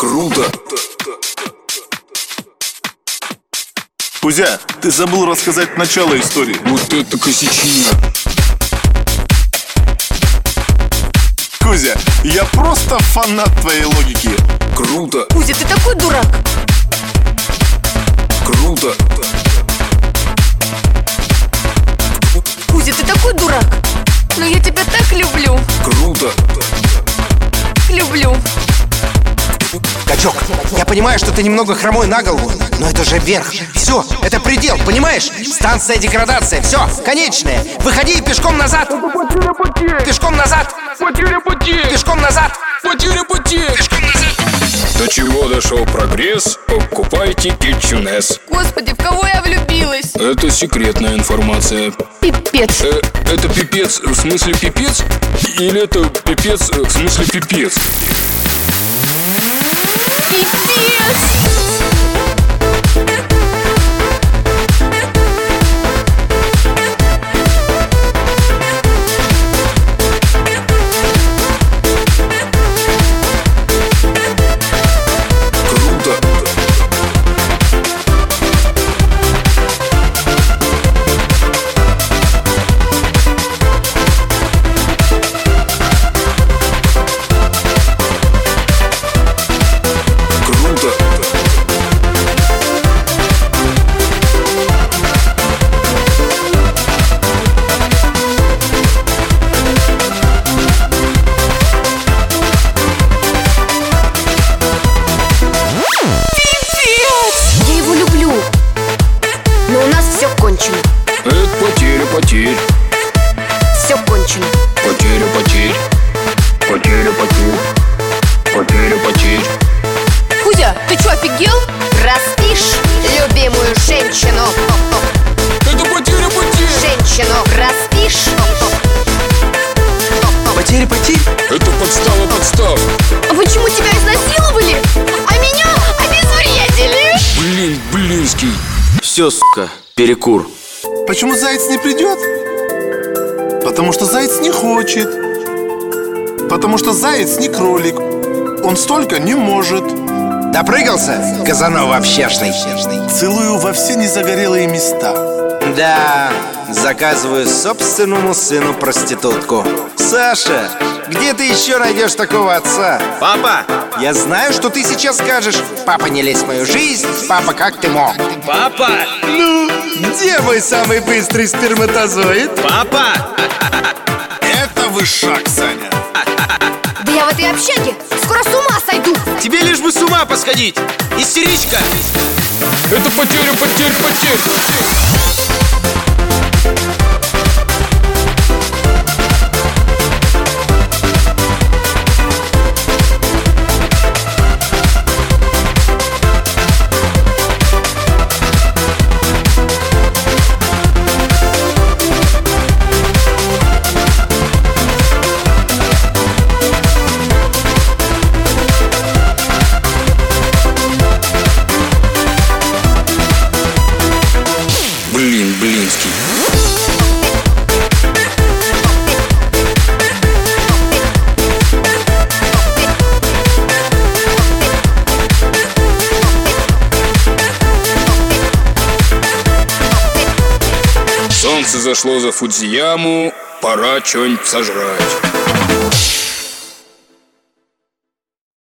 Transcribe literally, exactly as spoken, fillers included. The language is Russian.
Круто! Кузя, ты забыл рассказать начало истории. Вот это косячина! Кузя, я просто фанат твоей логики. Круто! Кузя, ты такой дурак. Круто! Кузя, ты такой дурак. Но я тебя так люблю. Круто! Люблю. Качок, я понимаю, что ты немного хромой на голову, но это же верх. Все, это предел, понимаешь? Станция деградация, все, конечная. Выходи и пешком назад. Пешком назад. Потеря потерь! Пешком назад. Потеря потерь! Пешком назад. До чего дошел прогресс, покупайте кетчунес. Господи, в кого я влюбилась? Это секретная информация. Пипец. Э, это пипец в смысле пипец? Или это пипец в смысле пипец? Пипец. Кончено. Это потеря потерь. Все кончено. Потеря потерь. Потеря потерь. Потеря потерь. Кузя, ты что, офигел? Простишь любимую женщину. Это потеря потерь. Женщину простишь. Потеря потерь. Это подстава подстав. Почему тебя изнасиловали, а меня обезвредили? Блин, блинский. Все, сука, перекур. Почему заяц не придет? Потому что заяц не хочет. Потому что заяц не кролик. Он столько не может. Допрыгался, Казанова общажный. Целую во все незагорелые места. Да, заказываю собственному сыну проститутку. Саша, где ты еще найдешь такого отца? Папа! Я знаю, что ты сейчас скажешь. Папа, не лезь в мою жизнь. Папа, как ты мог? Папа! Ну, где мой самый быстрый сперматозоид? Папа! Это вышаг, Саня. Да я в этой общаге скоро с ума сойду. Тебе лишь бы с ума посходить! Истеричка! Это потеря потерь потерь. Блин, блинский. Солнце зашло за Фудзияму, пора что-нибудь сожрать.